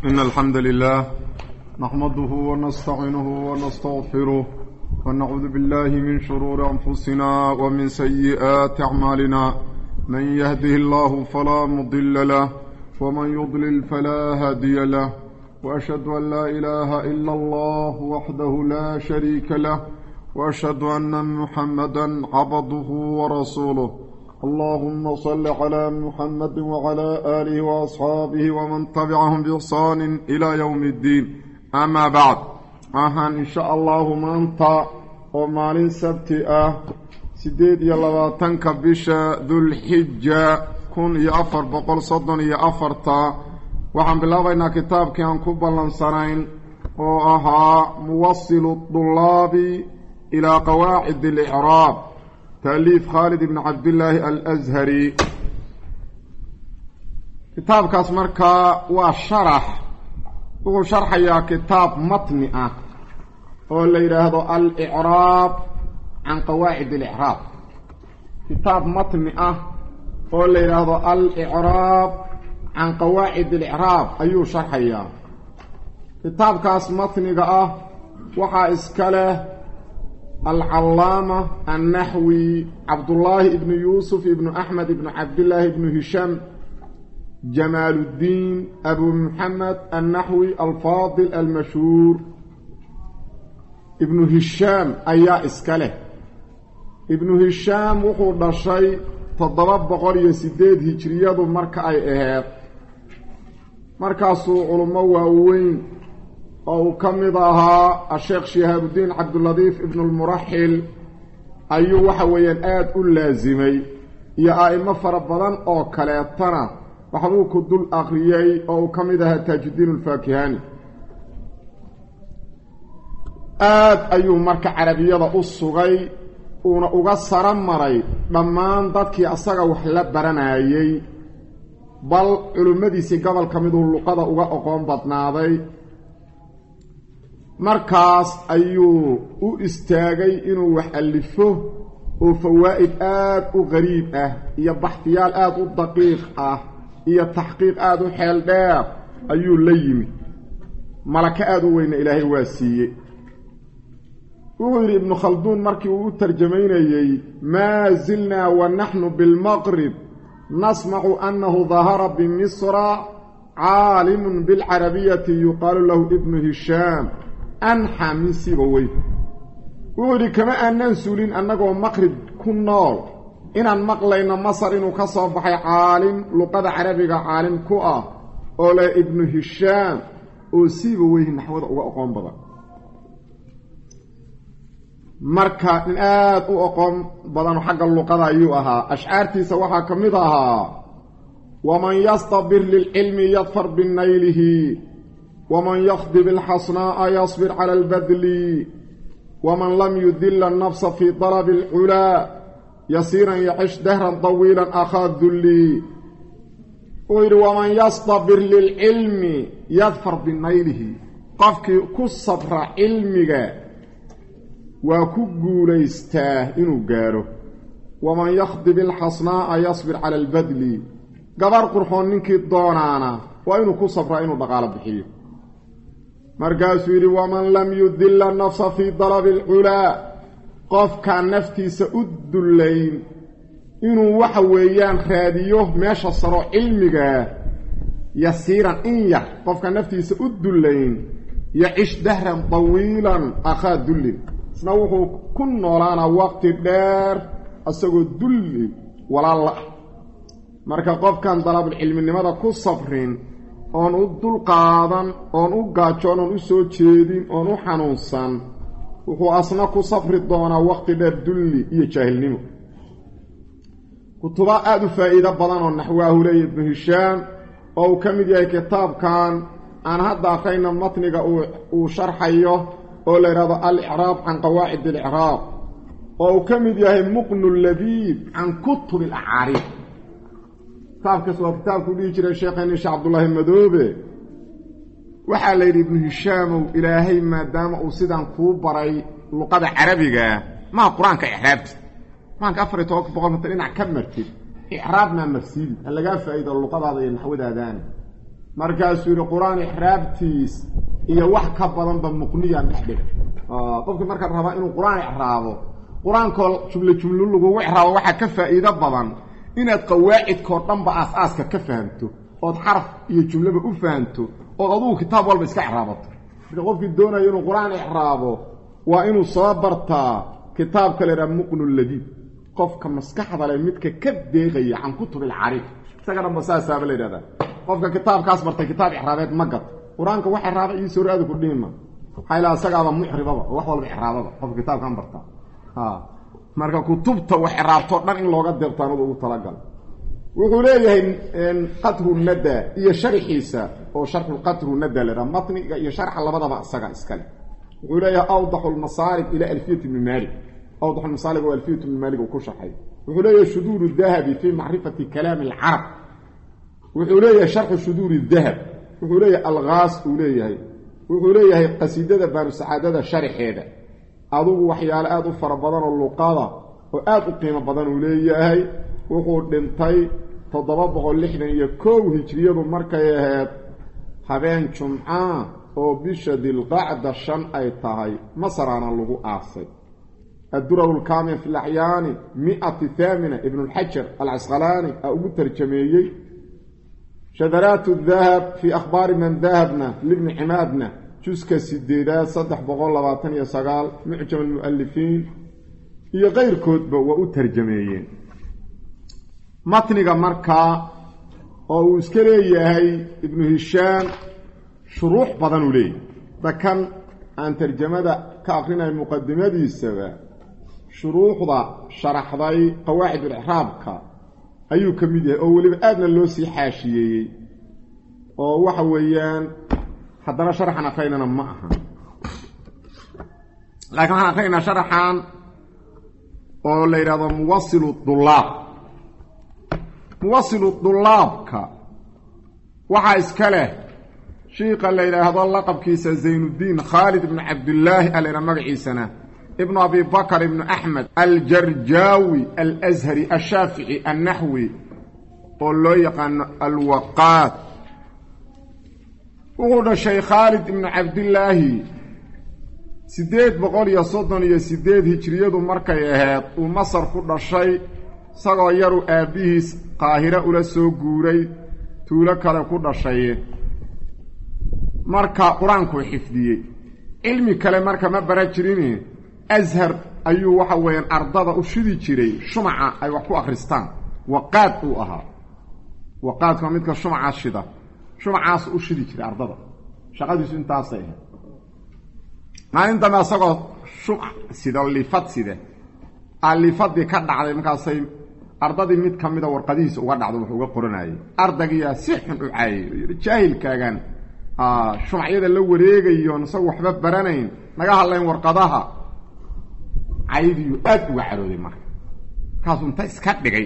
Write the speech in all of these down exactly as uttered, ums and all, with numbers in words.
إن الحمد لله نحمده ونستعينه ونستغفره ونعوذ بالله من شرور أنفسنا ومن سيئات أعمالنا من يهده الله فلا مضل له ومن يضلل فلا هادي له وأشهد أن لا إله إلا الله وحده لا شريك له وأشهد أن محمدا عبده ورسوله اللهم صل على محمد وعلى آله وأصحابه ومن تبعهم بإحسان إلى يوم الدين أما بعد أهان إن شاء الله مانتا ومالين سبتئة سيديد يلواتنك بشا ذو الحجة كن يأفر بقول صدن يأفرتا وحن بالله بينا كتاب كان كبالا سنين وأها موصل الطلاب إلى قواعد الإعراب تأليف خالد بن عبد الله الأزهري كتاب كاسمركا وشرح هو شرح يا كتاب مطمئة هو اللي يرهده الإعراب عن قواعد الإعراب كتاب مطمئة هو اللي يرهده الإعراب عن قواعد الإعراب أيو شرح يا كتاب كاس مطمئة وحا إسكاله العلامة النحوي عبد الله بن يوسف بن أحمد بن عبد الله بن هشام جمال الدين أبو محمد النحوي الفاضل المشهور ابن هشام أيا إسكاله ابن هشام وقود الشيء تضرب بقرية سديد هجريات مركة أي إهاب مركة سوء علماء وين أو كمضاها الشيخ شهاب الدين عبد اللطيف ابن المرحل أيو وحويان آد اللازمي يا آئمة فربضان أو كاليطنا وحبوك الدول آخريي أو كمضاها تاج الدين الفاكهاني آد أيو مركة عربية الصغي ونقصر مري لما ضدكي أصغى وحلب برنايي بل علمدي سيقابل كمضه اللقاء أقوم بطناضي markaas ayuu u istaagay inuu wax alifo oo fawaa'id aad u qariib ah iyo baxtiyaal aad u daqiiq ah iyo taxqiiq aad u xeel dheer ayuu la yimid malaka aad u weyn ilaahay waa siiyay uu yiri ibn khaldun markii uu tarjumaynayay ma zilna wa nahnu bil maghrib nasma'u annahu dhahara bi misra عالم بالعربية يقال له ابن هشام أنحى من سيبويه وقال كما أننا سولين أنه مقرب كنال إن المقلين مصر إنه كصبح عالم لقد عربي عالم كؤا أولا ابن هشام وسيبويه نحو أقوم بضا مركا نآت أقوم بضا حق اللقد أيوها أشعارتي سواها كمضها ومن يصطبر للعلم يظفر بالنيله ومن يخضب الحصناء يصبر على البذل ومن لم يذل النفس في طلب العلا يصيرا يعيش دهرا طويلا أخا الذل ومن يصطبر للعلم يظفر بالنيله قفك كالصبر علمك وكقول يستاه إنه قاله ومن يخضب الحصناء يصبر على البذل gabar qurxoon ninkii doonaana waa inuu ku safraa inuu dhaqaale bixiyo markaasuu yiri waman lam yudilla nafsa fi dalab al-ula qofka naftiisa u dullayn inuu waxa weeyaan raadiyo meesha saro cilmiga yasiiran in yar qofka naftiisa u dullayn yacish dahran tawiilan akhaa dullin isna wuxuu ku noolaana waqti dheer asagoo dulli walaal marka qofkan dalab cilminimada ku safrin oon u dul qaadan oon u gaajoon oon u soo jeedin oon u xanuunsan wuxuu asna ku safri doonaa waqti dheer dulli iyo jaahilnimo kutuba aad u faa'iido badan oo naxwaahu leeyahay ibn Hisham oo uu ka mid yahay kitaabkan aan hadda aqayna matniga uu sharxayo oo la yiraahdo al-i'raab an qawaa'id al-i'raab oo uu ka mid yahay muqnul labib an kutub al-a'arif كتابك سوى كتابك اللي يجري الشيخين الشيخ عبد الله المدوبي وحال يري ابن هشام إلهي ما دام أوسيدان كوبري لقد عربية ما قرآن كإحرابت ما كأفري توقف بقول مثلين عكمرتي إحرابنا مفسيد اللي قال فايدة اللقد هذا ينحوذ هذاني markaasuu yiri quraan ixraabtiis iyo wax ka badan ba muqniyan dhexdhig ah qofkii marka raba inuu quraan ixraabo quraanka jumla jumla lagu ixraabo waxa ka faa'iido badan inaad qawaa'idka dhanba aasaaska ka fahanto oo xarf iyo jumlaba u fahanto oo aduu kitaab walba iska ixraabato marka qofkii doonayo inuu quraan ixraabo waa inuu soo bartaa kitaabka la muqnul ladid qofka maskaxda leh midka ka deeqaya can kutub al-arif sagana masaasaba la yiraahdaa qofka kitaabkaas bartay kitaab ixraabeed ma gad quraanka waxa raaba iyo soo raadi ku dhima hayla asagaaba muxribaba wax walba ixraabada qofka kitaabkan barta ha marka kutubta wax ixraabto dhan in looga deeqtaano ugu talagal wuxuu leeyahay qatru nada iyo sharxiisa oo sharxu qatru nada la matniga iyo sharxa labadaba asaga iskale wuxuu leeyahay awdahu al-masarib ila alfiyat ibn malik awdahu al-masarib wa alfiyat ibn malik ku shaxay wuxuu leeyahay shudur al-dhahab fi ma'rifati kalam al-arab wuxuu leeyahay sharxu shudur al-dhahab wuxuu leeyahay al-ghas uu leeyahay wuxuu leeyahay qasiidada baaru saadada sharxeeda adugu waxyaalo aad u fara badan oo luqada oo aad u qiimo badan uu leeyahay wuxuu dhintay toddoba boqol lixdan iyo kow hijriyadu markay ahayd habeen jumca oo bisha dilqaacda shan ay tahay masarana lagu aasay الدرر الكامل في الأحيان مئة ثامنة ابن الحجر العسقلاني أو ترجميي شذرات الذهب في أخبار من ذهبنا لابن حمادنا جزء السديدات صدح بغول لباطنية سقال معجم المؤلفين هي غير كتب وأترجميين متنقى مركا أو اسكريه ابن هشام شروح بدنوا لي ده كان أن ترجمة كأخرين المقدمة دي السبا شروح ده شرح ضي قواعد الإحرابك أيو كميديا أو اللي بأدنى اللوسي حاشيي أو وحويان حضر شرحنا خينا معها لكن احنا خينا شرحا أو اللي يرضى موصل الطلاب موصل الطلاب كا وحا اسكاله شيخ اللي هذا اللقب كيس زين الدين خالد بن عبد الله اللي رمى سنة ابن أبي بكر بن أحمد الجرجاوي الأزهري الشافعي النحوي قل له يقن الوقات وقال الشيخ خالد بن عبد الله سيديد بقول يا صدن يا سيديد هجريده مركا يهاد ومصر كل شيء صغير أبيه قاهرة أولا سو غوري تولا كلا كل شيء marka quraanku xifdiyay ilmi kale marka ma barajirini azhar ayuu waxa weeyaan ardada u shidi jiray shumaca ay wax ku akhristaan waqaad uu ahaa waqaad ka midka shumaca shida shumacaas u shidi jiray ardada shaqadiisu intaas ay ahayd maalinta ma asagoo shumac sida lifad sida alifadi ka dhacday markaasay ardadii mid kamida warqadiisa uga dhacdo wuxuu uga qoranayay ardagiya si xun u caayay jaahilkaagan آه شمعيدا لو wareegayo nasagu waxba baranayn naga hadlayn warqadaha aydiyo aad u carooday mar kaas inta iska dhigay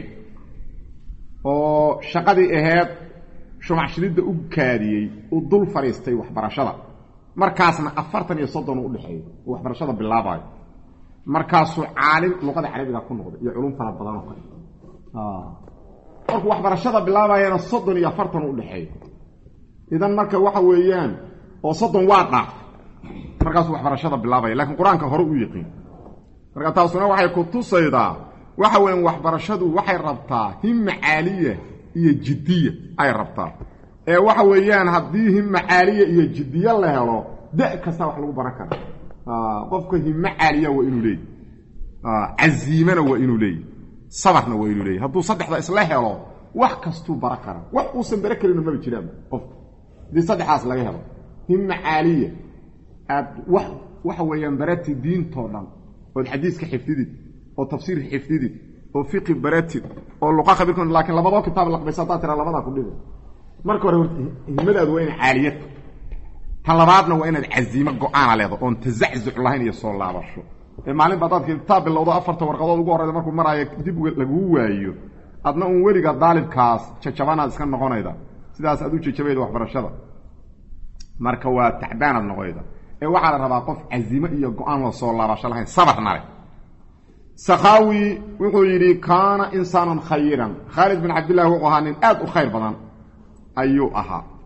oo shaqadii ahayd shumac shidida u kaadiyay oo dul fariistay waxbarashada markaasna afartan iyo soddon u dhaxay waxbarashada bilaabay markaasuu caalim luqada carabiga ku noqday iyo culum fara badan oo kale ah markuu waxbarashada bilaabayna soddon iyo afartan u dhaxay idan marka waxa weeyaan oo soddon waa dhaaf markaas wax barashada bilaabay laakiin quraanka hore u yaqeen marka taasuna waxay ku tusaydaa waxa weyn wax barashadu waxay rabtaa himma caaliye iyo jiddiye ay rabtaa ee waxa weeyaan hadii himma caaliye iyo jiddiye la helo da kasta wax lagu baran karo ah qofka himma caaliye waa inuu leeyahay ah aziimana waa inuu leeyahay sabarna waa inuu leeyahay haduu saddexda isla helo wax kastu baran karo wax uu san baran karin ma jiraan qof دي صدحاس laga helo himma caaliye aad wax waxa weeyaan barati diinto dhan oo xadiiska xifdidid oo tafsiir xifdidid oo fiqh barati oo luqa khabirkan laakiin labadoo kitaab la qabsata tira labada ku dhigay marka hore himmadaadu waa in caaliyad talabaadna waa inaad aziimo go'aan leedo oo tazaczuc lahayn iyo soo laabasho ee maalin baad kitaab bilowdo afarta warqadood ugu horeeyay markuu maraayo dib lagu waayo adna un weliga daalibkaas jajabana iska noqonayda sidaas aad u jeejabeed wax barashada marka waa tacbaanad noqoyda ee waxa la rabaa qof azimo iyo go'aan la soo laabasho lahayn sabarna leh sakhawi wuxuu yiri kaana insaanan khayran Khalid bin Abdullah wuxuu ahaa nin aad u khayr badan ayuu ahaa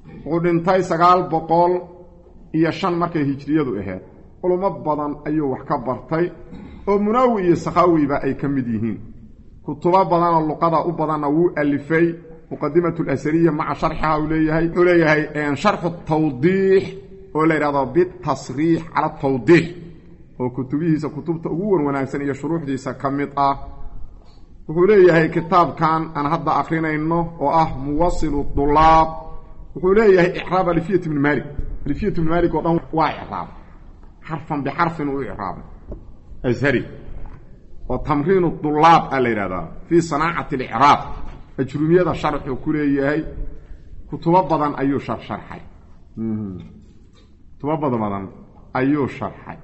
qudintay sagaal boqol iyo shan markay hijriyadu ahayd culimo badan ayuu wax ka bartay oo Munawi iyo Sakhawiba ay kamid yihiin kutuba badan oo luqada u badan uu alifay muqaddimatu al-asariya ma'a sharxha uu leeyahay uu leeyahay in sharh at-tawdih oo la yiraahdo bit tasriih ala tawdih oo kutubihiisa kutubta ugu wanaagsan iyo shuruuxdiisa kamid ah wuxuu leeyahay kitaabkan aan hadda akhrinayno oo ah muwasil ad-dullab wuxuu leeyahay i'raab alifiyat ibn malik alifiyat ibn malik oo dhan waa i'raab harfan bi harfin uu i'raab azhari oo tamriin ad-dullab ala yiraahdo fi sanaa'ati al-i'raab ajrumiyada sharxu ku leeyahay kutuba badan ayuu sharxay kutuba badan ayuu sharxay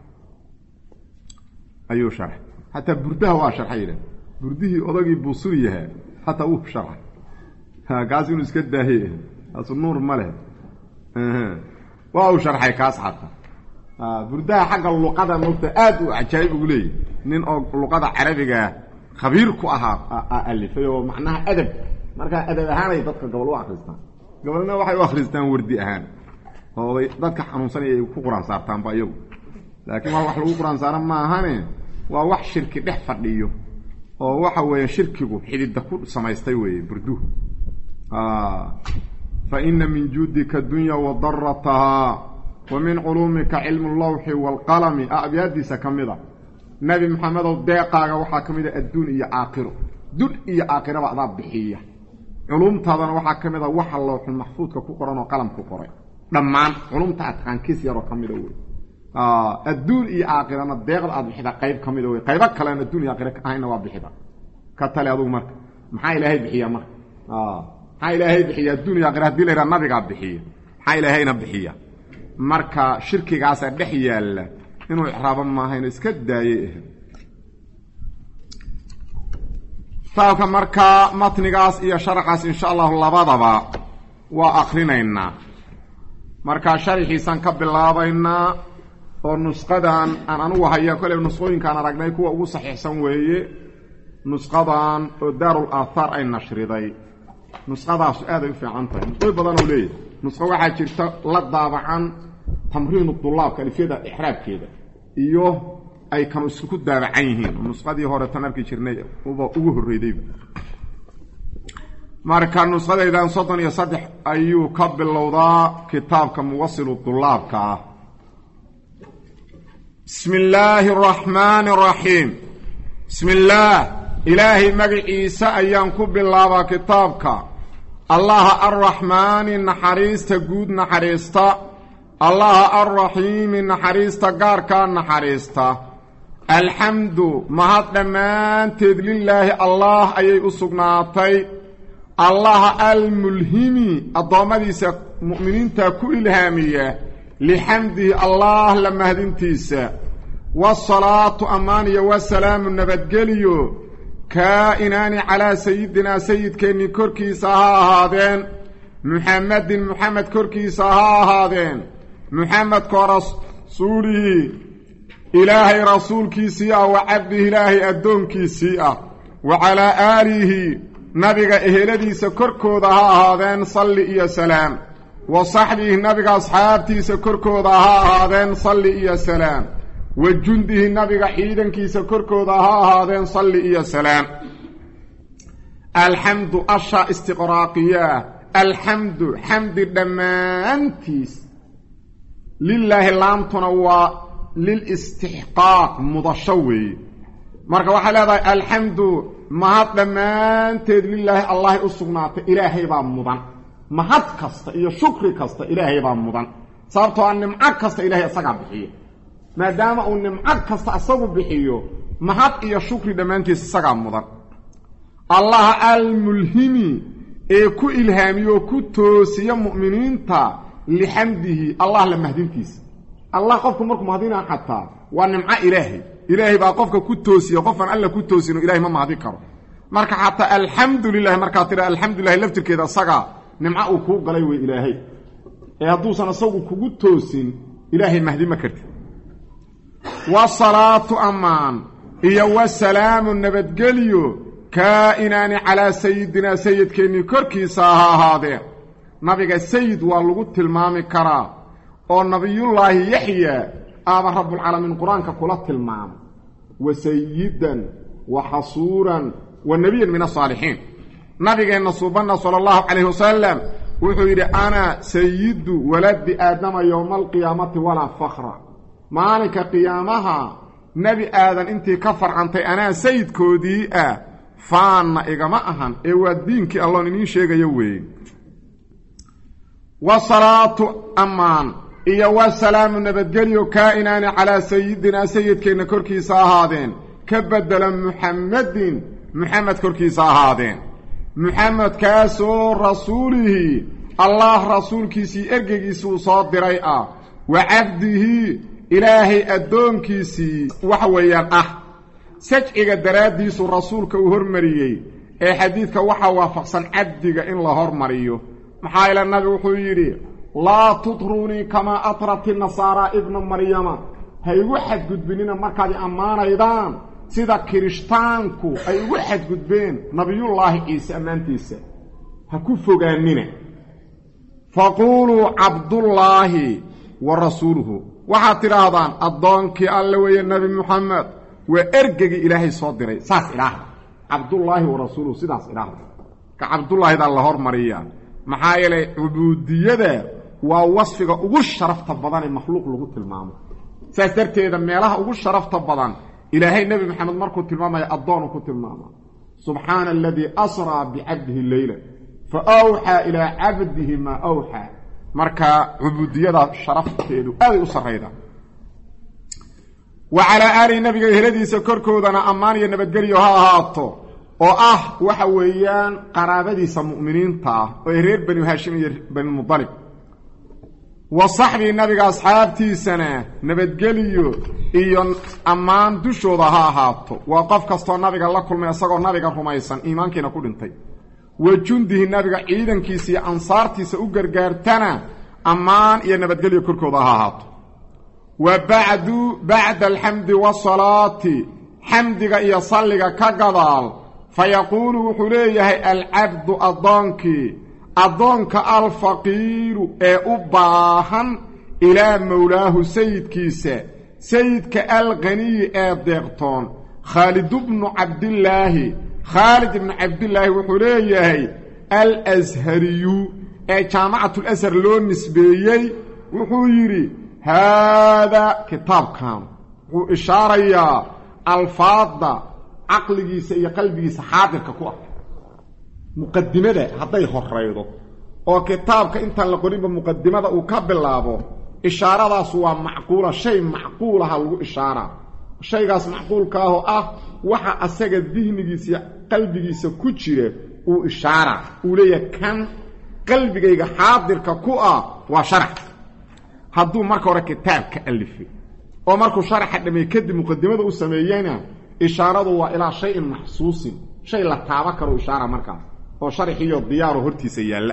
ayuu sharxay hatta burdaha waa sharxay burdihii odagii buusuriyaha hatta uu sharxay ha gaas inuu iska daahay asu nuur male ee waa uu sharxay kaas hatta burdaha xagga luqada noqda aad u ajaayib ugu leeyahay nin oo luqada carabiga khabiir ku ahaa alifay oo macnaha adab marka adab ahaan ay dadka gobol u akhristaan gobolna waxay u akhristaan wardi ahaan oo dadka xanuunsan ay ku quraan saartaan ba iyagu laakiin wax lagu quraan saaran ma ahane waa wax shirki dhex fadhiyo oo waxa weeye shirkigu xididda ku samaystay weeye burduhu ah fa inna min judika dunya wa darrataha wa min ulumika ilmu al-lawhi wal qalami abyadisa kamida nabi muhammad oo deeqaaga waxa kamida adduun iyo aakhiro dun iyo aakhiro baa bixiya culumtaadana waxa kamida waxa lawhul mahfuudka ku qoran oo qalam ku qoray dhamaan culumta aqaankiis yar oo kamida weeye ah adduun iyo aakhirana deeqda aad bixida qayb kamid ah qayb kale adduun iyo aakhira ayna waa bixida ka tale adigu marka maxaa ilaahay bixiya marka ah maxaa ilaahay bixiya adduun iyo aakhira hadii la nabiga bixiya maxaa ilaahayna bixiya marka shirkigaas dhex yaala inuu ixraaba ma ahayn iska daayay taaka marka matnigaas iyo sharxaas insha Allah labadaba waa akhrinayna marka sharxiisan ka bilaabayna oo nusqadan aan anu wahaya kale nusqooyinka aan aragnay kuwa ugu saxiixsan weeye nusqadan oo daarul aathar ay nashriday nusqadaas aad ay u fiican tahay way badan oo leeyahay nusqa waxa jirta la daabacan tamriin ad-dullab kalifiyada ihraabkeeda iyo ay kan isku daabacan yihiin nusqadii hore tan arki jirnay uba ugu horeeyay marka nusqadaydan soddon iyo saddex ayuu ka bilowdaa kitaabka muwasil ad-dullabka بسم الله الرحمن الرحيم بسم الله إلهي مجعيسى أيام كب الله كتابك الله الرحمن نحريس تجود نحريس الله الرحيم نحريس تجارك نحريس الحمد مهد من تدل الله الله أي أسقناطي الله الملهمي الضامديس مؤمنين تكو إلهامية لحمده الله لما هدنتيسا والصلاة أمانية والسلام النبتقليو كائنان على سيدنا سيد كيني كركي ساها هذين محمد محمد كركي ساها هذين محمد كرسوله إلهي رسول كيسيا وعبده إلهي أدون كيسيا وعلى آله نبغى إهلدي سكركو ذها هذين صلي يا سلام وصحبه النبي أصحابتي سكركو ذها هذين صلي يا سلام وجنده النبي حيدا كي سكركو ذها هذين صلي يا سلام الحمد أشى استقراقيا الحمد حمد دمانتيس لله اللام تنوى للاستحقاق مضشوي مركا وحلا الحمد مهد دمانتيد لله الله أصغنات إلهي بام مضان mahad kasta iyo shukri kasta ilaahay baa mudan sababtoo aan nimco kasta ilaahay asaga bixiyo maadaama uu nimco kasta asagu bixiyo mahad iyo shukri dhamaantiis asaga mudan allah al-mulhimi ee ku ilhaamiyo ku toosiyo mu'miniinta lihamdihi allah la mahdintiis allah qofku markuu mahdina xataa waa nimco ilaahay ilaahay baa qofka ku toosiyo qofan alla ku toosino ilaahay ma mahdi karo marka xataa alxamdulillah marka tira alxamdulillah laftirkeeda asaga nimca uu ku galay way ilaahay ee haduusan asagu kugu toosin ilaahay mahdi ma karti wa salaatu amaan iyo wa salaamu nabadgeliyo kaa'inani ala sayyidina sayyidkeeni korkiisa ha ahaadeen nabiga sayid waa lagu tilmaami karaa oo nabiyullaahi yaxya aaba rabbulcaalamiin qur-aanka kula tilmaamo wa sayidan wa xasuuran wa nebiyan min asaalixiin nabigeenna suubanna sala allahu calayhi wasalam wuxuu yidhi ana sayidu waladi aadama yowma alqiyaamati walaa fakra maalinka qiyaamaha nebi aadan intii ka farcantay anaa sayidkoodii ah faanna igama ahan ee waa diinkii alloon iniin sheegayo weeye wasalaatu ammaan iyo wasalaamu nabadgelyo kaa'inaani calaa sayidinaa sayidkeenna korkiisa ahaadeen ka bedela muxammadin muxamed korkiisa ahaadeen muxamedkaasoo rasuulihii allah rasuulkiisii ergeygiisuu soo diray ah wa cabdihii ilaahay addoonkiisii waxa weeyaan ah sajciga daraaddiisu rasuulka uu hormariyey ee xadiidka waxaa waafaqsan cabdiga in la hormariyo maxaa yeele nabigu wuxuu yidhi laa tutruunii kamaa atrati nasaaraa ibna maryama ha igu xadgudbinina markaad i ammaanaydaan sida kirishtaanku ay ugu xadgudbeen nabiyullaahi ciise ammaantiisa ha ku fogaanina faquuluu cabdullaahi wa rasuuluhu waxaad tidhaahdaan addoonkii alle weeye nebi muxamed waa ergegii ilaahay soo diray saas idhaahda cabdullaahi wa rasuuluhu sidaas idhaahda ka cabdullaahidaa la hormariyaa maxaa yeelay cubuudiyada waa wasfiga ugu sharafta badan ee makhluuq lagu tilmaamo saas darteeda meelaha ugu sharafta badan ilaahay nebi maxamed markuu tilmaamaya addoonu ku tilmaama subxaana aladii asraa bicabdihi leyla fa awxaa ilaa cabdihi maa awxaa marka cubuudiyada sharafteedu aaday u sarrayda wa calaa aalihi nabiga eheladiisa korkoodana ammaan iyo nabadgelyo ha ahaato oo ah waxa weeyaan qaraabadiisa mu'miniinta ah oo ay reer banu haashim iyo banimudalib wa saxbii nabiga asxaabtiisana nabadgeliyo iyo ammaan dushooda ha ahaato waa qof kastoo nabiga la kulmay isagoo nabiga rumaysan iimaankiina ku dhintay wa jundihi nabiga ciidankiisa iyo ansaartiisa u gargaartana ammaan iyo nabadgelyo korkooda ha ahaato wa bacdu bacda alxamdi waasalaati xamdiga iyo salliga ka gadaal fa yaquulu wuxuu leeyahay alcabdu addoonkii addoonka alfaqiiru ee u baahan ilaa mawlaahu sayidkiisa sayidka alqaniyi ee deeqtoon khaalidu bnu cabdillaahi khaalid ibnu cabdillaahi wuxuu leeyahay alashariyu ee jaamacatulashar loo nisbeeyey wuxuu yidhi haadaa kitaabkan wuxuu ishaarayaa alfaadda caqligiisa iyo qalbigiisa xaadirka ku ah muqadimada hadday horaydo oo kitaabka intaan la qorinba muqadimada uu ka bilaabo ishaaradaas waa macquula shay macquulaha lagu ishaaraa shaygaas macquulka ahoo ah waxa asaga dihnigiisa iyo qalbigiisa ku jira uu ishaara uu leeyahay kan qalbigayga xaadirka ku ah waa sharax hadduu marka hore kitaabka alifay oo markuu sharaxa dhamay kadib muqadimada u sameeyayna ishaaradu waa ilaa shayin maxsuusin shay la taaba karo ishaara markaas oo sharaxiyo diyaaro hortiisa yaalla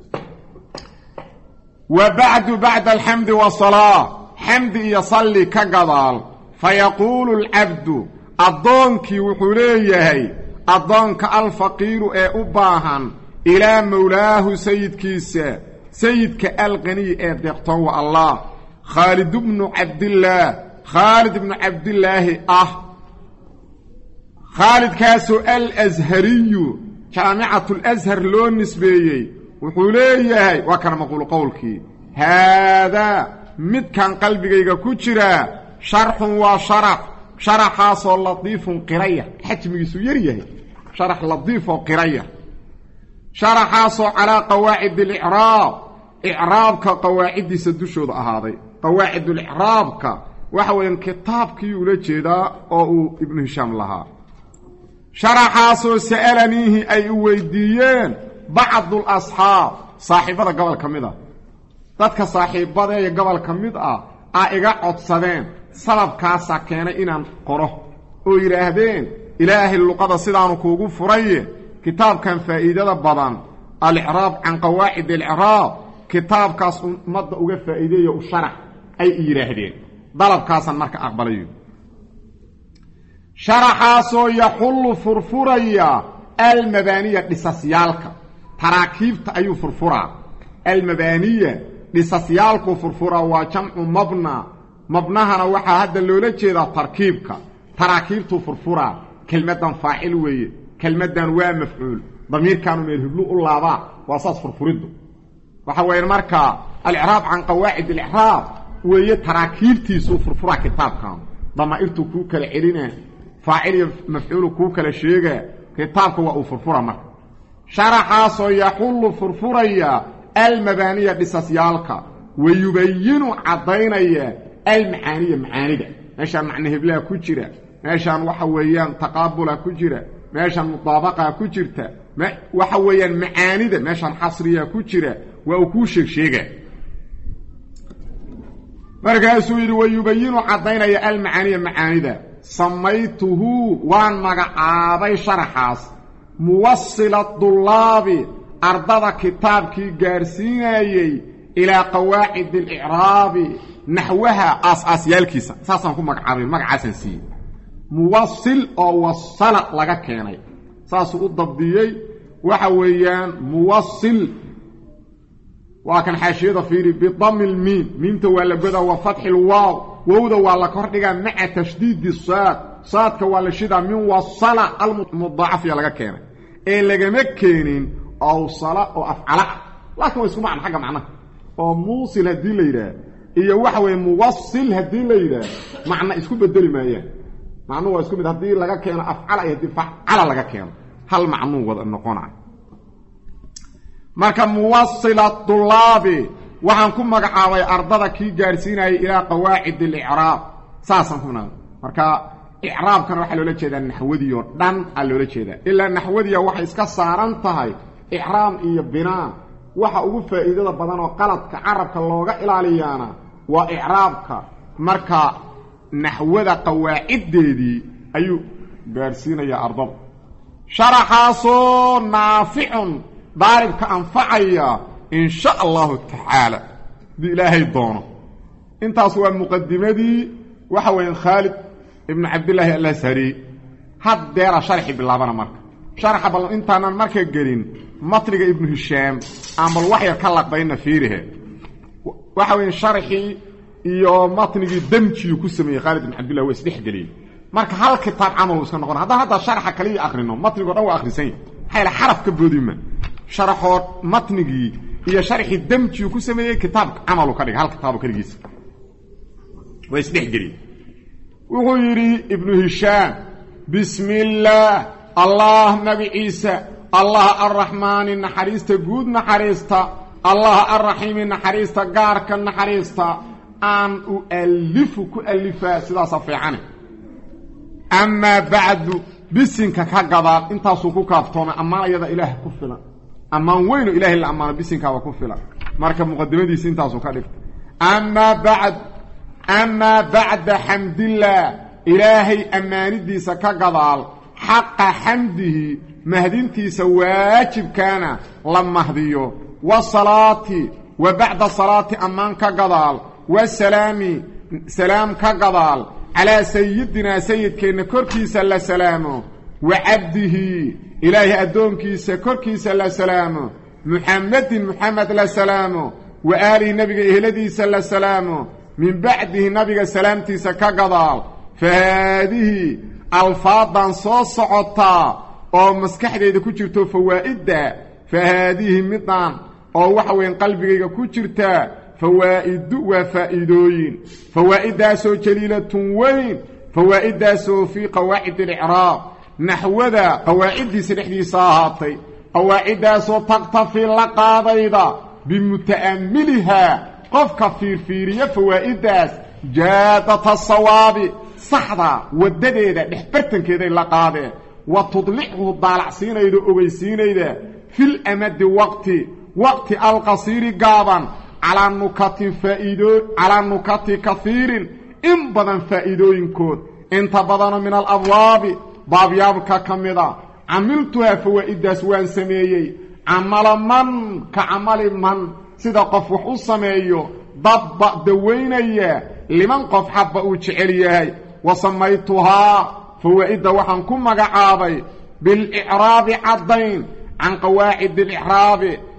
wa bacdu bacda alxamdi wasalaa xamdi iyo salli ka gadaal fa yaquulu alcabdu addoonkii wuxuu leeyahay addoonka alfaqiiru ee u baahan ilaa mawlaahu sayidkiisa sayidka alqaniyi ee deeqtoon wa allah khaalid bnu cabdillaah khaalid ibnu cabdillaahi ah khaalidkaasoo alashariyu jaamicatulashar loo nisbeeyey wuxuu leeyahay waa kana maquulu qowlkii haadaa midkan qalbigayga ku jiraa sharxun waa sharax sharaxaasoo latiifun qiraya xajmigiisu yar yahay sharax latiifoo qiraya sharaxaasoo calaa qawaacid alicraab icraabka qawaaciddiisa dushooda ahaaday qawaacidulicraabka waxa weeyaan kitaabkii ula jeedaa oo uu ibnu hishaam lahaa sharaxaasoo sa'alaniihi ay u weydiiyeen bacdul asxaab saaxiibada gobol ka mid ah dadka saaxiibadeeya gobol ka mid ah aa iga codsadeen sababkaasaa keenay inaan qoro oo yidhaahdeen ilaahay luqada sidaanu kuugu furaye kitaabkan faa'iidada badan alicraab can qawaacid alicraab kitaabkaas ummadda uga faa'iideeya u sharax ay yidhaahdeen dalabkaasaan marka aqbalayo sharaxaasoo yaxullu furfuraya almabaaniya dhisasyaalka taraakiibta ayuu furfuraa المبانية لساسيالكو فرفرة وجمع مبنى مبناهنا وحا هذا اللولة جيدا تركيبك تراكيبتو فرفرة كلمة فاعل وي كلمة ومفعول ضمير كانوا ميرهبلو الله با واساس فرفردو وحوين مركا الإعراب عن قواعد الإعراب وهي تراكيبتي سو فرفرة كتاب كان ضمائرتو كوكا العلينا فاعل مفعول كوكا الشيغة كتابك وأو فرفرة مركا شرحاس يحل فرفرية المبانية بساسيالك ويبين عضينية المعانية معانية ماشان معنى هبلاها كجرة ماشان وحويان تقابلها كجرة ماشان مطابقها كجرة وحويان معانية ماشان حصرية كجرة وأكوشك شيئا مركز ويبين عضينية المعانية معانية سميته وان مقعابي شرحاس موصل الطلاب أرضى كتابك جارسيني إلى قواعد الإعراب نحوها أساس يالكيسا ساسا نكون مقعابي مقعاسا سي موصل أو وصل لغا كيني ساسا الضبطيي وحويان موصل وكان حاشية فيري بضم الميم ميم تولى بدا وفتح الواو وودا ولا كردغا مع تشديد الصاد صاد كولا شيدا من وصل المضاعف يا لغا كيني ee lagama keenin awsala oo afcala laakiin way isku macna xaga macna oo muusil hadii la yiraahdo iyo waxa way muwassil hadii la yiraahdo macna isku bedeli maayaan macnuhu waa isku mid hadii laga keeno afcala iyo hadii facala laga keeno hal macnuu wada noqonaa marka muwassila tulabi waxaan ku magacaabay ardada ki gaarsiinay ila qawaacid al-i'raab saasan kuna marka إعراب كان waxa loola jeedaa naxwadi oo dhan a loola jeedaa ila naxwadi waxa iska saaran tahay i'raab iyo binaa waxa ugu faa'iidada badan oo qaladka arabka looga ilaaliyana waa i'raabka marka naxwada qawaacideedii ayuu gaarsiinaya ardada sharaxaaso naafi'un daaribka anfacaya in sha Allah ta'ala bi ilaahay doono intaas waa muqaddimadii waxa weyn Khalid ابن عبد الله الأزهري هاد دير شرحي باللابنا مركا شرح بل انتانا مركا قرين مطلق ابن هشام عمل وحي كالق بينا فيره وحوين شرحي iyo matnigi damci ku sameeyay Khalid ibn Abdullah waa saddex galin marka hal kitaab amal iska noqon hada hada sharxa kaliya akhrino matnigu dhan waa akhrisan hayla xaraf ka boodima sharaxood matnigi iyo sharxi damci ku sameeyay kitaab amal ka dhig hal kitaab kaligiis waa saddex galin وغيري ابن هشام بسم الله الله نبي عيسى الله الرحمن النحريست جود نحريست الله الرحيم النحريست قارك النحريست أن أؤلفك ألفا سلا صفيعاني أما بعد بسنك كقضاء انت سوكوك أفتونا أما يدا إله كفلا أما وين إله إلا أما بسنك وكفلا مركب مقدمة دي سنتا سوكا أما بعد أما بعد حمد الله إلهي أماندي سكقضال حق حمده مهدينتي سواجب كان لما هديو والصلاة وبعد صلاة أمان كقضال والسلام سلام كقضال على سيدنا سيد كين كركي سلا سلامه وعبده إلهي أدونكي سكركي سلا سلامه محمد محمد لا سلامه وآله نبي إهلدي سلا سلامه من بعده نبي سلامتي سكقضال فهذه الفاظا صوص عطا او مسكحديد ku jirto fawaa'ida فهذه مطان او waxa weyn qalbigayga ku jirta fawaa'id wa faa'iidooyin fawaa'idaaso jaliilatun weyn fawaa'idaaso fi qawaa'id al-i'raab nahwada qawaa'idii saddexdiisa ahaatay qawaa'idaaso taqtafi la qaadayda bimuta'ammilha قف كفير فيرية فوائداس جادة الصواب صحدا ودديدا دحبرتن كده لقاده وتضلعه الضالع سينيدا اوغيسينيدا في الامد وقت وقت القصير قابا على نكات فائدو على نكات كثير ان بدن فائدوين كود انت بدن من الابواب باب يابك كمدا عملتها فوائداس وان سميي عمل من كعمل من sida qof wax u sameeyo dad daweynaya liman qof xabba uu jecel yahay wasamaytuha fawaida waxaan ku magacaabay bil i'raab adayn an qawaa'id al i'raab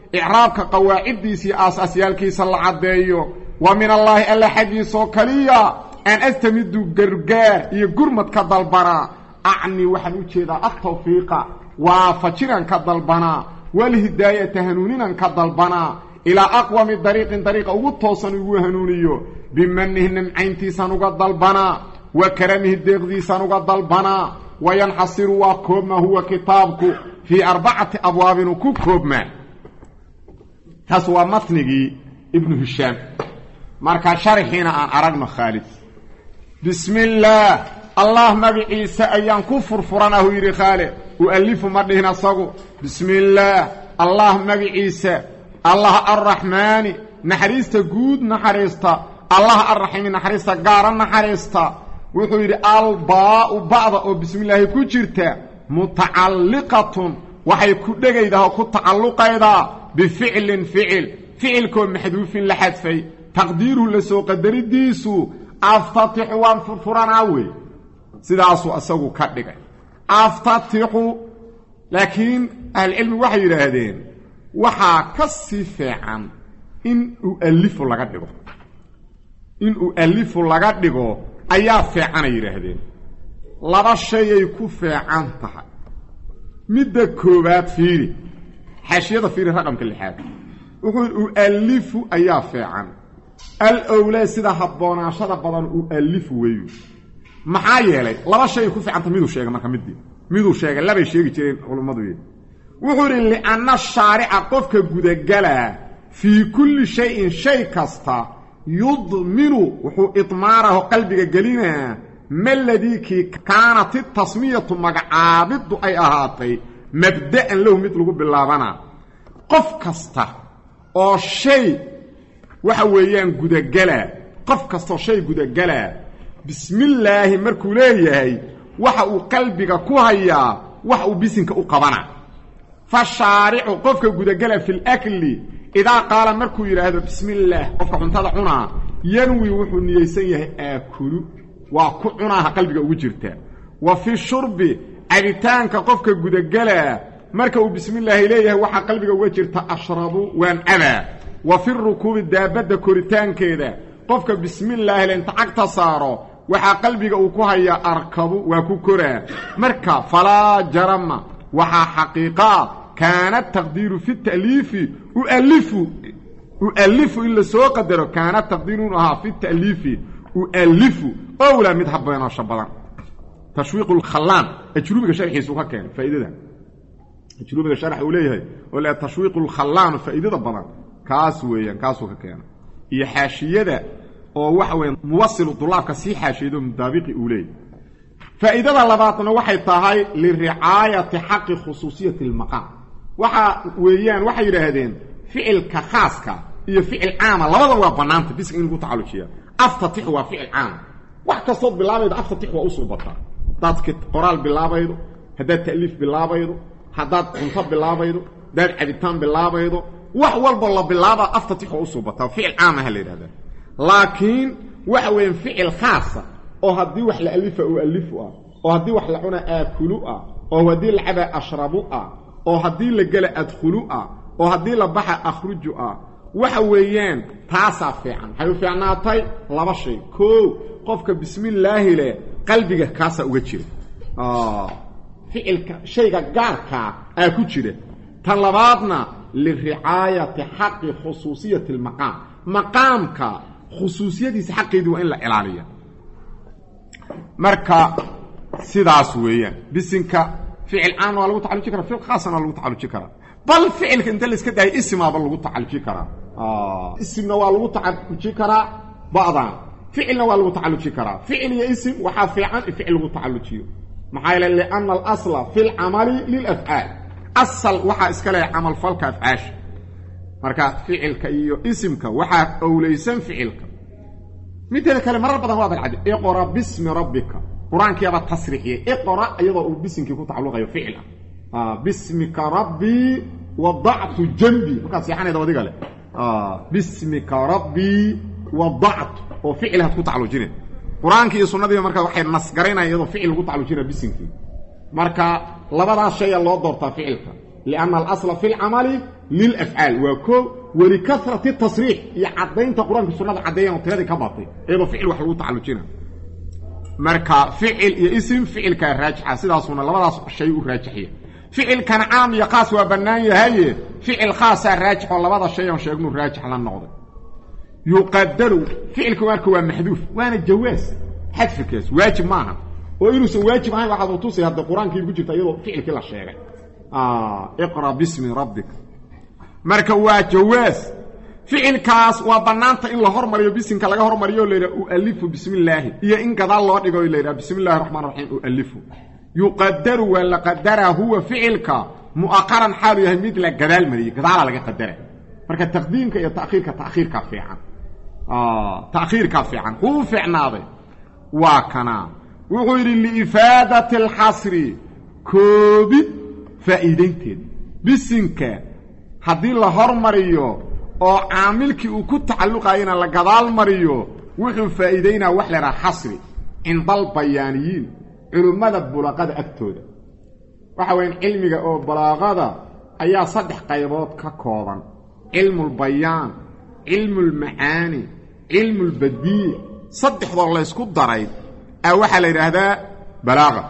إعرابك قواعد ديسي أساس يالكيس الله عديو ومن الله ألا حديثو كليا أن أستمد قرقار يقرمت كالضلبنا أعني وحنو كذا التوفيق وفجرا كالضلبنا والهداية هنوننا كالضلبنا إلى أقوى من طريق طريق وطوصن وهنونيو بمنه نمعينتي سنوغ الضلبنا وكرمه الدغذي سنوغ الضلبنا وينحصر وكوب ما هو كتابك في أربعة أبواب كوب ما تسوى مطنقي ابن هشام مركا شرحينا عن أرقم خالد بسم الله الله مبعيسى أيان كفر فرانه يري خالد وألف مرهنا صغو بسم الله الله مبعيسى الله الرحمن نحريست جود نحريست الله الرحيم نحريست قارا نحريست ويقول الباء بعض بسم الله كجرتا متعلقة وحي كدغيدا كتعلقيدا بفعل فعل فعلكم محذوف لحذفي تقديره لسو قدرديسو افتتح وانفرفراناوي سداسو اسغو كدغاي افتتح لكن العلم وحي يراهدين وحا كسفعا ان الف لغا دغو ان الف لغا دغو ayaa fiican ay yiraahdeen laba shay ay ku fiican tahay midda koobaad fiiri xashiyada fiiri raqamka lixaad wuxuu alifu ayaa fiican al awla sida haboonaashada badan uu alifu weeyo maxaa yeelay laba shay ku fiican tahay miduu sheegay marka midii miduu sheegay laba sheegi jireen culimadu yiri wuxuu yiri anna shari'a qofka gudagala fi kulli shay'in shay kasta يضمن وحو إطماره قلبك قلينا ما الذي كانت التصمية مقعابد أي أهاتي مبدأ له مثل بالله بنا قف كسته أو شيء وحويان قد قلا قف كسته شيء قد قلا بسم الله مركوليه وحو قلبك كوهيا وحو بسنك أقبنا فالشارع قفك قد قلا في الأكل إذا قال مركو يرى بسم الله قفك عنتظر عنا ينوي وحو نيسيه آكل وكعناها قلبك وجرتا وفي الشرب عريتانك قفك قدقلا مركو بسم الله إليه وحا قلبك وجرتا أشرب وان أبا وفي الركوب الدابة كورتان كذا قفك بسم الله لانت عقت صارو وحا قلبك وكوهيا أركب وكوكرا مركا فلا جرم وحا حقيقات كان التقدير في التأليف أؤلف أؤلف إلا سوى قدره كان التقديرها في التأليف أؤلف أولا متحبين الشبطان تشويق الخلان أجلوبك شرحي سوى كان فإذا ده أجلوبك شرح إليه ولا تشويق الخلان فإذا ده بطان كاسويا كاسوك كان يحاشي ده ووحوين موصل الطلاب كسي حاشي ده مدابق إليه فإذا ده لباطنا وحي طاهي للرعاية حق خصوصية المقام waxa weeyaan waxa yiraahdeen ficilka khaaska iyo ficil caam labada waa banaanta bis in lagu tacalujiyo aftatih waa ficil caam wax kasto bilaabaydo aftatih waa usoo bataa dadka qoraal bilaabaydo hada ta'liif bilaabaydo hada cunto bilaabaydo dad cabitaan bilaabaydo wax walba la bilaaba aftatih waa usoo bataa ficil caam ah leeyahay laakiin waxa weeyaan ficil khaasa oo hadii wax la alifa oo alifu ah oo hadii wax la cuna aakulu ah oo hadii la caba ashrabu ah oo hadii la gala adkhulu ah oo hadii la baxa akhruju ah waxa weeyaan taasa fiican hayo fiicnaatay laba shay koo qofka bismillaah le qalbiga kaasa uga jira ah ficilka shayga gaarka ah ku jira tan labaadna li ri'ayati haqqi khususiyati al-maqam maqamka khususiyadiisa xaqeedu waa in la ilaaliyo marka sidaas weeyaan bisinka فعل عام ولا متعلق كرا فعل خاص ولا متعلق كرا بل فعل انت اللي اسكت داي اسم ولا متعلق كرا اه اسم ولا متعلق كرا بعضا فعل ولا متعلق كرا فعل يا اسم وحا عن فعل متعلق محايل لان الاصل في العمل للافعال اصل وحا اسكله عمل فلك افعاش marka ficilka iyo isimka waxa awleysan ficilka midda kale marar badan waa bad iqra bismi rabbika quraanka aba tasriixiye iqra ayada uu bisinki ku tacaluqayo ficila ah bismika rabbi wada'tu janbi marka siixanada wadiga le ah bismika rabbi wada'tu oo ficilha ku tacaluqine quraanka iyo sunnada marka waxay nasgareynayaan iyada ficil ku tacaluqina bisinki marka labada shay loo doortaa ficilka لأن الأصل في العمل للأفعال وكو ولكثرة التصريح يعدين تقران في السنة عدين وطيادي كباطي ايضا فعل وحلو تعلجنا مركا فعل يا اسم فعل كان راجحة سيداسونا لبداس شيء راجحية فعل كان عام يقاس وبناية هي فعل خاص راجح ولبدا شيء شيء راجح للنقض يقدر فعل كمان كوا محذوف وانا الجواز حذف كيس واجب معها وإنه سواجب معها واحد وطوسي هذا القرآن كيف بيجي تأيضه فعل كلا شيء آه اقرأ باسم ربك marka waa jawaas ficilkaas waa banaanta in la hormariyo bisinka laga hormariyo leeyahay u alifu bismillaah iyo in gadaal loo dhigo leeyahay bismillaahir rahmaanir rahiim u alifu yuqaddaru wa la qaddara huwa ficilka muaqaran xalu yahay mid la gadaal mariyo gadaal laga qadara marka taqdiimka iyo ta'khiirka ta'khiirka fiican ah ta'khiirka fiican hu fiicnaaday waa kana wuxuu yiri li ifaadati al hasri koobid faa'iideynteed bisinka haddii la hormariyo oo caamilkii uu ku tacalluqayna la gadaal mariyo wuxuu faa'iideynaa wax la xasri indal bayaaniyiin culumada bulaqada agtooda waxa weyn cilmiga oo balaaqada ayaa saddex qaybood ka kooban cilmul bayaan cilmul macaani cilmul badii saddexdoo la isku daray ah waxa la yiraahdaa balaaqa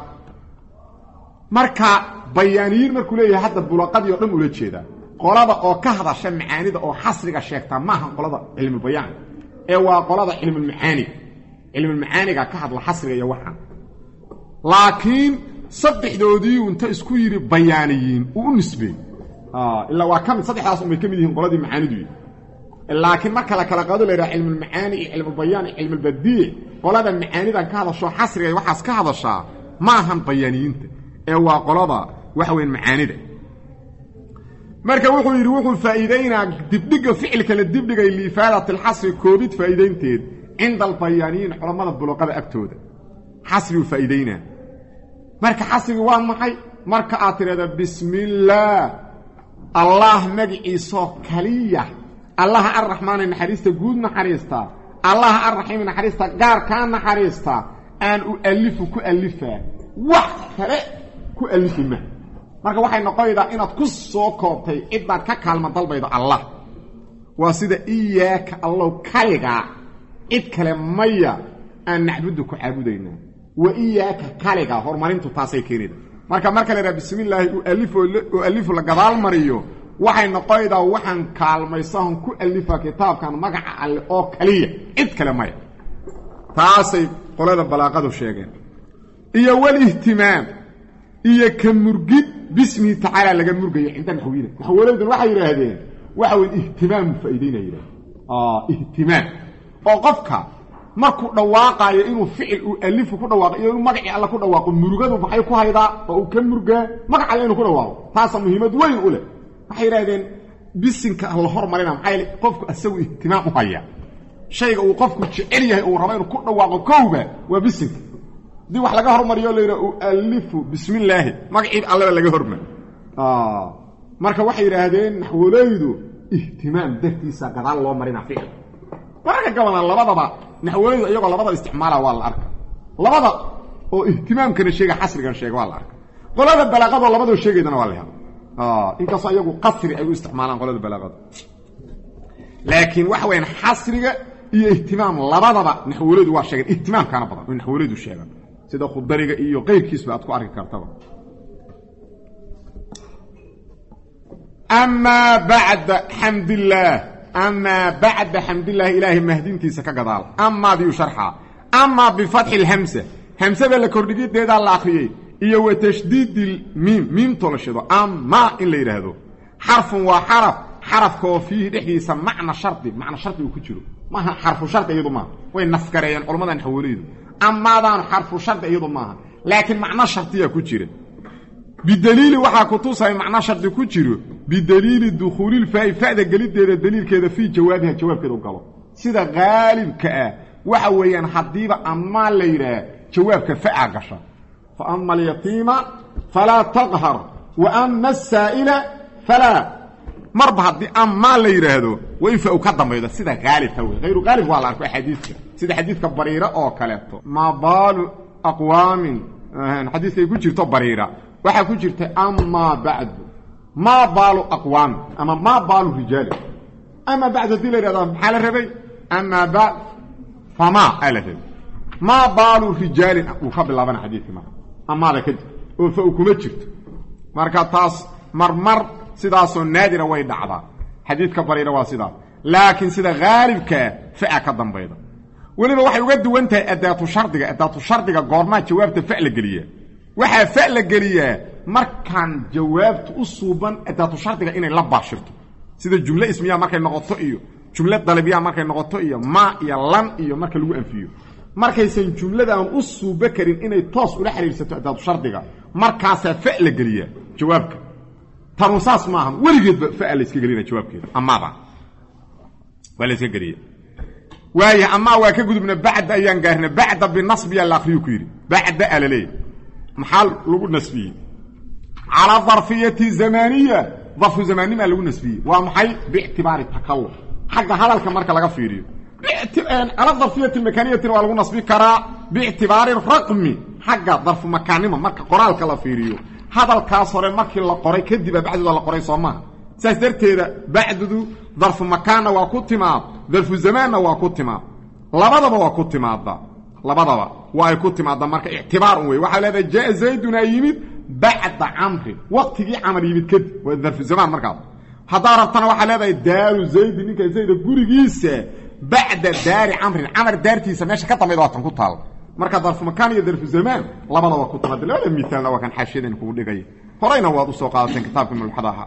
marka bayaaniyiin markuu leeyahay hadda bulaqadii oo dhan ula jeedaa qolada oo ka hadasha macaanida oo xasriga sheegta ma aha qolada cilmi bayaan ee waa qolada cilmi macaani cilmi macaaniga ka hadla xasriga iyo waxan laakiin saddexdoodii inta isku yiri bayaaniyiin u nisbay ah illa waa kam saddexdaas umay kamid yihiin qoladii macaanidu laakiin marka la kala qaado leeyahay cilmi macaani iyo cilmi bayaan iyo cilmi badii qolada macaanida ka hadasho xasriga iyo waxaas ka hadasha ma aha bayaaniyiinta ee waa qolada wax weyn macaanida marka wuxuu yiri wuxuu faa'iideynaa dibdhiga ficilka la dibdhigay liifaadati al-hasri koobid faa'iideynteed inda al-bayaaniin culimada bulaqada agtooda hasri faa'iideynaa marka hasri waa maxay marka aad tirada bismillaah allah magiiso kaliya allah ar-rahmaan naxariista guud naxariista allah ar-rahiim naxariista gaar ka naxariista aan u alifu ku alifa wax kale ku alifina marka waxay noqonaydaa inaad ku soo koobtay cid baad ka kaalma dalbaydo allah waa sida iyaaka allah kaliga cid kale maya aan nacbudu ku caabudayna wa iyaaka kaliga hormarintu taasay keenida marka marka la rabi bismillaah u alifu u alifu la gadaal mariyo waxay noqonaydaa waxaan kaalmaysan ku alifa kitaabkan magaca alle oo kaliya cid kale maya taasay qolada balaaqadu sheegeen iyo wal ihtimaam iyo ka murgid باسمه تعالى لغا مرغي عند الحويله حواليدن waxa yiraahdeen waxa weyn ihtimaam faa'iideynaya ah ihtimaam oo qofka markuu dhawaaqayo inuu ficil uu alif ku dhawaaqo inuu magaci alla ku dhawaaqo murugadu waxay ku haydaa oo ka murga magac alla inuu ku dhawaaqo taas muhiimad weyn u leh waxa yiraahdeen bisinka alla hormarina maxay qofku asagu ihtimaam u haya shayga uu qofku jecel yahay oo rabo inuu ku dhawaaqo kooba waa bisinka دي wax laga hormariyo leeyahay alifu bismillaah magaci alla laga hormar ah marka waxay yiraahdeen naxwalaydu ihtimaam dartiisa gadaal loo marina ficil marka gaban labadaba naxwalaydu iyagoo labada isticmaala waa la arka labada oo ihtimaamkana sheega xasrigan sheega waa la arka qolada balaaqada labada sheegeedana waa la helaa ah inkaas ayagu qasri ay u isticmaalaan qolada balaaqada laakiin wax weyn xasriga iyo ihtimaam labadaba naxwalaydu waa sheegan ihtimaam kana badan naxwalaydu sheegan sida khudariga iyo qeybkiisba aad ku arki kartaa amma ba'da hamdillah amma ba'da hamdillah ilahi mahdintiisa ka gadaal amma bi sharha amma bi fath al hamza hamza la kordhigideeda la akhriyay iyo wa tashdid al mim mim tolashado amma in la yiraahdo xarfun wa xaraf xarafka oo fihi dhixdiisa macna sharti macna sharti uu ku jiro ma xarfu sharti iyadu ma way nafkarayaan culamadan xawliidu أما دان حرف شرط أيضا معها لكن معنى شرطية كتيرة بدليل وحا كتوصها معنى شرط كتيرة بدليل الدخول الفاء فاء قليل ده الدليل كده في جوابها جواب كده وقاله سيدا غالب كأه وحويا حديبة أما ليرا جواب كفاء عقشة فأما اليتيم فلا تظهر وأما السائل فلا مربع دي أما ليرا هذا ويفاء وكدم هذا سيدا غالب هو غير غالب ولا عارف حديثك سيده حديث كبريره او كلهتو ما بال اقوام حديث يقول جرتو بريره waxa ku jirta amma ba'd ما بال أقوام أما ما بال رجال أما بعد ذلك هذا حال ربي أما بعد فما ألف ما بال رجال وقبل لبنا حديث ما أما هذا كده وفوقكم جرت marka taas marmar sidaas oo naadir way dhacdaa xadiidka bariira waa sidaa laakiin sida gaalibka fa'a ka dambayda waliba waxay uga duwan tahay adaatu shardiga adaatu shardiga goorma jawaabta fa la galiya waxa fa la galiya markan jawaabtu u suuban adaatu shardiga inay la baashirto sida jumla ismiya markay noqoto iyo jumla dalabiya markay noqoto iyo ma iyo lan iyo marka lagu anfiyo markaysan jumladan u suuba karin inay toos ula xiriirsato adaatu shardiga markaas fa la galiya jawaabka tarusaas maahan waligeed fa la iska galina jawaabkeeda amaba wala iska galiya waaye ama waa ka gudubna bacda ayaan gaarna bacda binasb ya akhriyo ku yiri bacda alalay maxal lagu nasbiyi ala dharfiyati zamaniya dharfu zamani ma lagu nasbiyi waa maxay bi'tibari takalluf xaga hadalka marka laga fiiriyo باعتبار على الظرفيه المكانيه waa lagu nasbi karaa باعتبار الرقم حق ظرف مكانيه marka qoraalka la fiiriyo hadalkaas hore markii la qoray kadib bacdada la qoray Soomaa saas darteeda bacdadu ظرف مكانه waa ku timaad ظرف زمانه waa ku timaad labadaba waa ku timaada labadaba waa ku timaada marka i'tibaar way waxa leedahay jaa zayduna yimid bacda amri waqtigi amr yimid kadib waa ظرف زمان marka hadaa rabtana waxa leedahay daaru zayd ninka zayd gurigiisa بعد دار عمرو عمر دارتيسا ماشي كدميد واتن ku taal marka darf makan iyo darf zaman labada waa ku taal labada miisaal waa kan xashidin ku dhigay horeyna waad u soo qaadateen kitaabka mulxadaha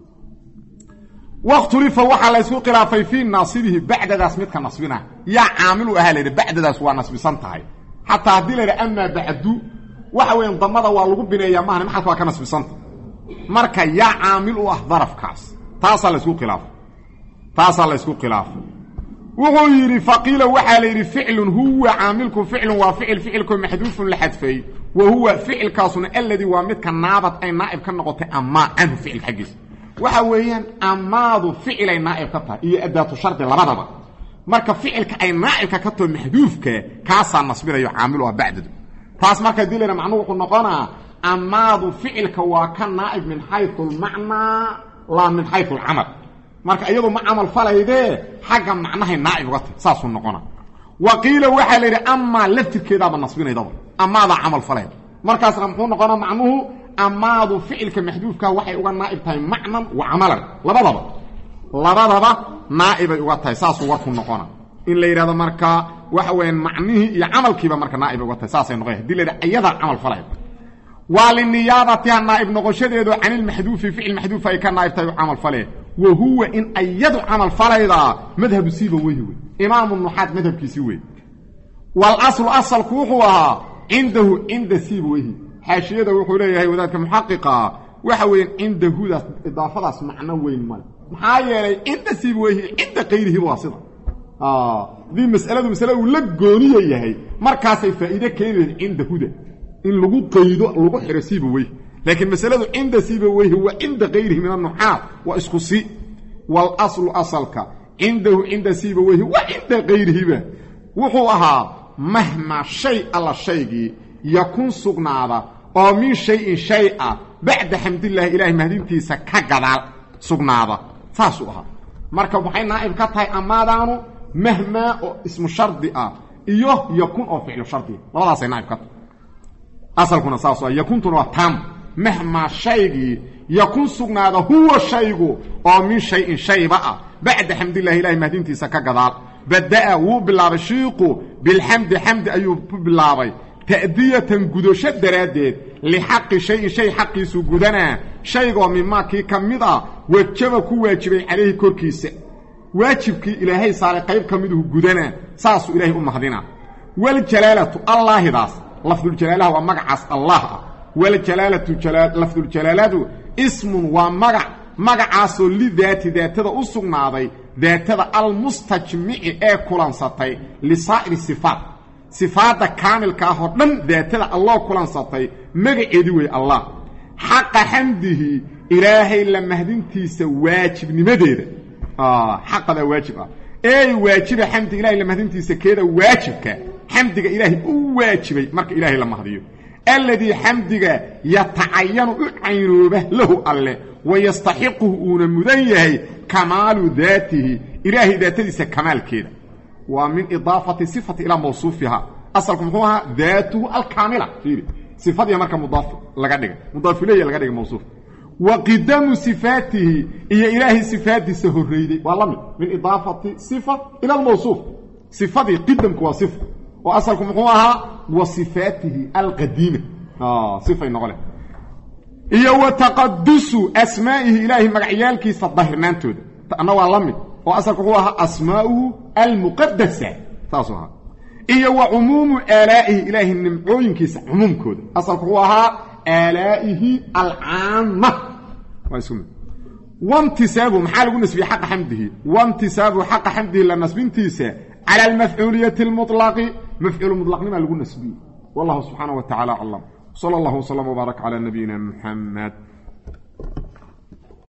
waqtu rifa waxa la isku khilaafay fi nasibihi bacda daas mid ka nasbina ya aamilu ahli bacda daas waa nasbisan tahay hatta hadii la amma bacdu waxa weyn damada waa lagu bineeyaa maahan maxaa waa ka nasbisan marka ya aamilu ah darafkaas taas la isku khilaafay taas la isku khilaafay wuxuu yiri faqila waxa la yiri ficlun huwa aamilku ficlun wa ficil ficilku mahdhufun la hadfay wa huwa ficilkaasuna alladhi wa midka naabad ay naa'ib ka noqotay amma an ficil xagis waxa weeyaan amaadu ficil ay naa'ib ka tahay iyo adaatu shardi labadaba marka ficilka ay naa'ib ka tahay mahdhufka kaasa nasbinayo aamil wa bacdadu taas marka dileena macnuhu wuxuu noqonaa amaadu ficilka waa ka naa'ib min haythu al-ma'na la min haythu al-amal marka iyadu ma amal falayde xaga macnaha naa'ib uga saas uu noqona waqiila waxa la yiri amma laftirkeeda ba nasbinayda amma da amal falayde markaas muxuu noqona macnuhu amaadu ficilka mahdhufka waxay uga naa'ib tahay macnan wa amalan labadaba labadaba naa'ib ay uga tahay saas uu warku noqona in la yiraahdo marka waxa weyn macnihi iyo amalkiiba marka naa'ib uga tahay saas ay noqon dilada ayada amal falayde والنيابه نائب نقشديدو عن المحذوف فعل محذوف اي كان نائب تاع عمل فليه وهو ان ايد عمل فليدا مذهب سيبويه امام النحات مذهب كيسوي والاصل اصل كوخوا عنده عند سيبويه حاشيده وحو ليهي وذاك محققه waxa weyn inda hudaas idaafadaas macna weyn mal maxaa yeelay inta sibooyi inta qeyrihi waasida ah di mas'aladu mas'aladu la gooniyo yahay markaas ay faa'iido keeneen inda huda in lagu qeydo lagu xiro sibooyi laakiin mas'aladu inda sibooyi wa inda qeyrihi min an-nuhat wa isqusi wal aslu asalka indahu inda sibooyi wa inda qeyrihi ba wuxuu ahaa mahma shay alla shaygi yakun sugnaada oo min shay shay'a بعد حمد الله إله مهدينتيسا كغدال سغناده ساسو اها marka waxay naa'ib ka tahay amaadaanu mahma ismu shardi ah iyo yakun oo ficil shardi labadaas ay naa'ib ka tahay asalkuna saaso yakuntu wa tam mahma shaygi yakun sugnaada huwa shaygu oo min shay'in shayba بعد حمد الله إله مهدينتيسا كغدال بدا و bilaabay shiiqu bil hamd hamd ayuu bilaabay تأدية قدوشة درادات لحق شيء شيء حقي سو قدنا شيء مما كي كمدا وجبكو واجبي عليه كوركيس واجبكي إلهي صار قيب كمده قدنا ساسو إلهي أم خدنا والجلالة الله داس لفظ الجلالة هو مقعص الله والجلالة جلال لفظ الجلالة اسم ومقع مقعص لذات ذات ذا أسقنا ذي ذات ذا المستجمع ايكولان سطي لصائر الصفات صفات كامل كاهدن ذاتنا الله كلان سطي مغعيدي وي الله حق حمده إلهي لما هدنتيس واجب نمديده آه حق ذا واجب اي واجب حمد إلهي لما هدنتيس كيدا واجبك حمدك إلهي واجبي مرك إلهي لما هديه الذي حمدك يتعين عينه به له الله wayastaxiquhu uuna mudan yahay kamaalu daatihi ilaahay daatadiisa kamaalkeeda waa min idaafati sifati ilaa mawsuufiha asalku muxuu ahaa daatuhu alkaamila fiiri sifadii marka mudaaf laga dhigay mudaaf ilayhi laga dhigay mawsuuf wa qidamu sifatihi iyo ilaahi sifatiisa horreeyay waa lamid min idaafati sifa ila almawsuuf sifadii qidamku waa sifa oo asalku muxuu ahaa wa sifatihi alqadiima ah sifa noqole iyo wa taqaddusu asmaa'ihi ilaahi magacyaalkiisa dahirnaantooda ana waa lamid oo asalku wuxuu ahaa asmaa'uhu almuqaddasa taasoo ahaa iyo wa umuumu aalaa'ihi ilaahi nimcooyinkiisa umumkooda asalku wuxuu ahaa aalaa'ihi alcaama waa ismu wamtisaabu maxaa lagu nasbiye xaqa xamdihi wamtisaabu xaqa xamdihi la nasbintiisa ala almafcuuliyati almutlaqi mafcuul mutlaqnima lagu nasbiye wallahu subhanahu wa ta'ala a'lam sallallahu wa sallam wa baraka ala nabiyyina muhammad